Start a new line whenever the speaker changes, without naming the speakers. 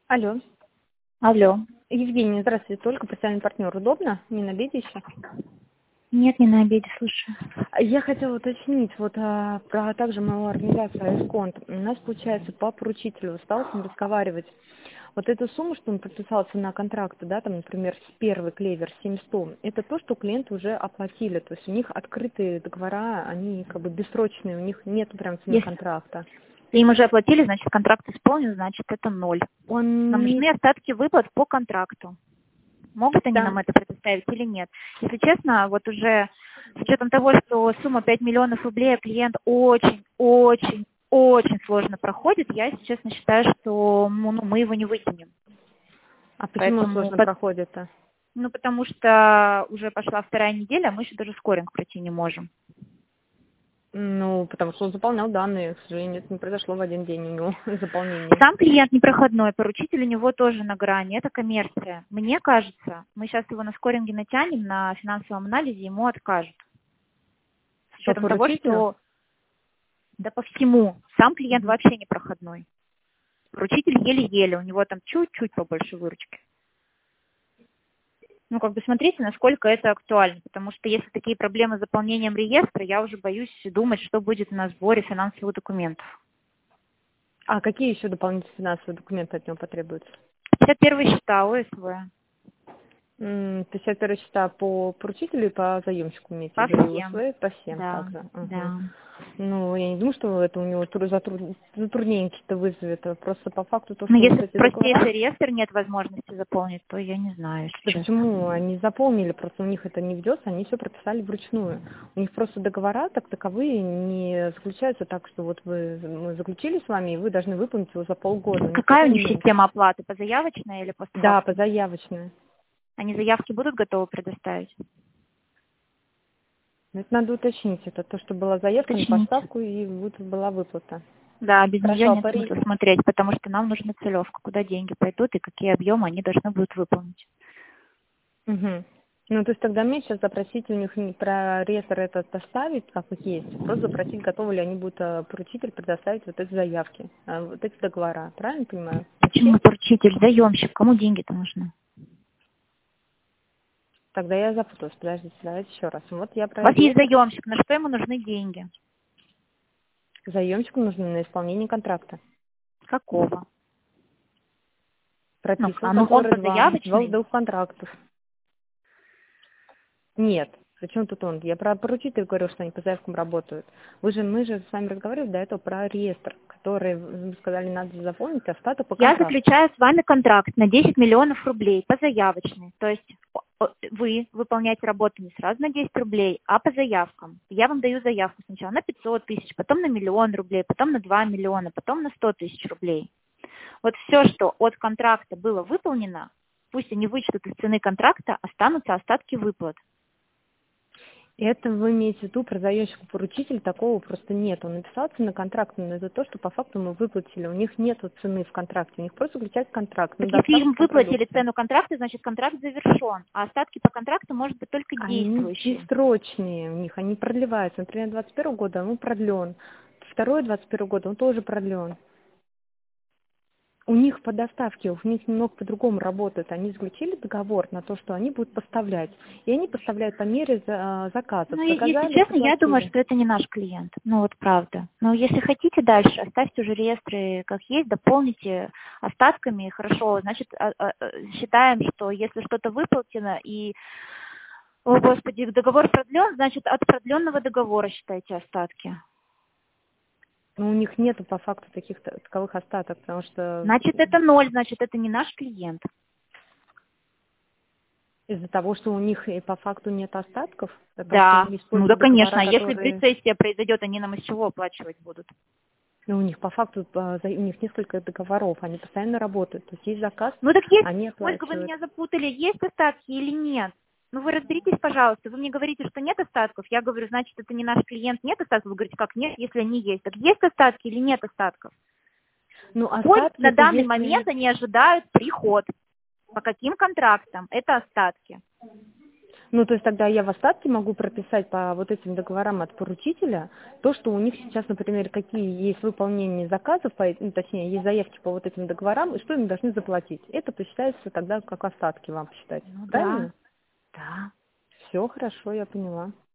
Алло.
Алло.
Евгения, здравствуйте. Только представленный партнер. Удобно? Не на обеде еще?
Нет, не на обеде, слушаю.
Я хотела уточнить, про также мою организацию Айсконт. У нас, получается, по поручителю стал с ним разговаривать. Вот эту сумму, что он подписался на контракты, да, там, например, первый клевер 700, это то, что клиенты уже оплатили. То есть у них открытые договора, они как бы бессрочные, у них нет прям цены
Если
контракта.
им уже оплатили, значит, контракт исполнен, значит, это 0. Нам
Он не
нужны остатки выплат по контракту. Могут они нам
там.
это предоставить или нет? Если честно, вот уже с учетом того, что сумма 5 миллионов рублей, а клиент очень сложно проходит, я, если честно, считаю, что мы его не вытянем.
А почему он
Поэтому,
сложно проходит-то?
потому что уже пошла вторая неделя, а мы еще даже скоринг пройти не можем.
Ну, потому что он заполнял данные, к сожалению, это не произошло в один день у него заполнение.
Сам клиент непроходной, поручитель у него тоже на грани, это коммерция. Мне кажется, мы сейчас его на скоринге натянем, на финансовом анализе ему откажут. С
По
учетом того,
поручителю?
что да по всему, сам клиент вообще непроходной. Поручитель еле-еле, у него там чуть-чуть побольше выручки. Ну, как бы смотрите, насколько это актуально, потому что если такие проблемы с заполнением реестра, я уже боюсь думать, что будет на сборе финансовых документов.
А какие еще дополнительные финансовые документы от него потребуются?
51 счета ОСВ.
51 счета по поручителю и по заемщику имеете в
По
виду, и
всем.
УСВ, по всем
Да,
также. Угу.
да.
Ну, я не думаю, что это у него затруднение какие-то вызовет. Просто по факту то,
Но
что вот
если
эти договора.
простейший реестр нет возможности заполнить, то я не знаю,
Да
если честно.
почему? Они заполнили, просто у них это не ведется, они все прописали вручную. У них просто договора так таковые не заключаются так, что вот мы заключили с вами, и вы должны выполнить его за полгода. У них
Какая
такого
у них
нет.
система оплаты? Позаявочная или
Да,
постфактум?
позаявочная.
Они заявки будут готовы предоставить?
Но это надо уточнить. Это то, что была заявка на
Уточните.
поставку и вот была выплата.
Да, без нее
Хорошо,
нет смысла смотреть, потому что нам нужна целевка, куда деньги пойдут и какие объемы они должны будут выполнить.
Угу. Ну, то есть тогда мне сейчас запросить у них не про реестр этот поставить, как их есть, просто запросить, готовы ли они будут поручитель предоставить вот эти заявки, вот эти договора. Правильно понимаю?
Почему поручитель, заемщик? Кому деньги-то нужны?
Тогда я запуталась. Подождите, давайте еще раз. Вот я
У
про
вас есть
реестр.
заемщик, на что ему нужны деньги?
Заемщику нужно на исполнение контракта.
Какого?
Прописан,
Он
который два
позаявочный?
двух контрактов. Нет. Причем тут он? Я про поручителя говорю, что они по заявкам работают. Мы же с вами разговаривали до этого про реестр, который, вы сказали, надо заполнить остаток по
Я
контракту.
заключаю с вами контракт на 10 миллионов рублей по заявочной. То есть вы выполняете работу не сразу на 10 рублей, а по заявкам. Я вам даю заявку сначала на 500 тысяч, потом на 1 000 000 рублей, потом на 2 миллиона, потом на 100 тысяч рублей. Вот все, что от контракта было выполнено, пусть они вычтут из цены контракта, останутся остатки выплат.
Это вы имеете в виду про заемщика поручитель, такого просто нет. Он написал ценоконтракт, но это то, что по факту мы выплатили. У них нет цены в контракте, у них просто заключается контракт на
Так если им
доставку
выплатили
продукции.
цену контракта, значит контракт завершен, а остатки по контракту может быть только
Они
действующие.
бессрочные у них, они продлеваются. Например, 21 года он продлен, второй 21 года он тоже продлен. У них по доставке, у них немного по-другому работает. Они заключили договор на то, что они будут поставлять. И они поставляют по мере заказов.
Ну, если
Заказали,
честно, я думаю,
заплатили.
что это не наш клиент. Ну, вот правда. Но если хотите дальше, оставьте уже реестры как есть, дополните остатками. Хорошо, значит, считаем, что если что-то выплачено и, о господи, договор продлен, значит, от продленного договора считайте остатки.
Но у них нету по факту таких таковых остаток, потому что
Значит, это 0, значит, это не наш клиент.
из-за того, что у них и по факту нет остатков, потому что
Да,
они
ну да,
используют
конечно.
договора,
А если
которые...
прецессия произойдет, они нам из чего оплачивать будут?
Ну, у них по факту, у них несколько договоров, они постоянно работают. То есть есть заказ,
Ну так есть,
они
Ольга, вы
оплачивают.
меня запутали, есть остатки или нет? Ну вы разберитесь, пожалуйста. Вы мне говорите, что нет остатков. Я говорю, значит, это не наш клиент, нет остатков. Вы говорите, как нет, если они есть. Так есть остатки или нет остатков?
Ну,
Коль
остатки
на
это
данный
если...
момент они ожидают приход. По каким контрактам? Это остатки.
Ну, то есть тогда я в остатке могу прописать по вот этим договорам от поручителя то, что у них сейчас, например, какие есть выполнения заказов, ну, точнее, есть заявки по вот этим договорам, и что им должны заплатить. Это посчитается тогда как остатки вам посчитать.
Ну да,
Правильно?
да.
Все хорошо, я поняла.